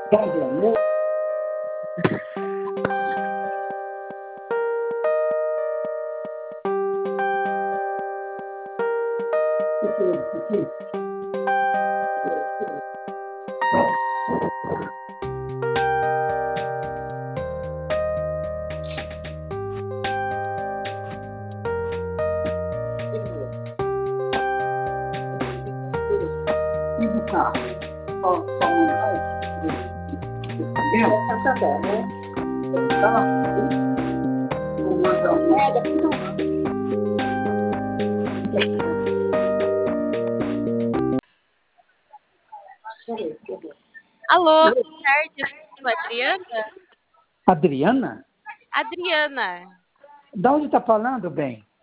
Tá vendo? Aqui. E do carro? Só montar esse tá bom, né? Tá lá. Vou mandar um. É, depois não. Alô, boa tarde, eu sou a Adriana. Adriana? Adriana, Da onde tá falando, bem?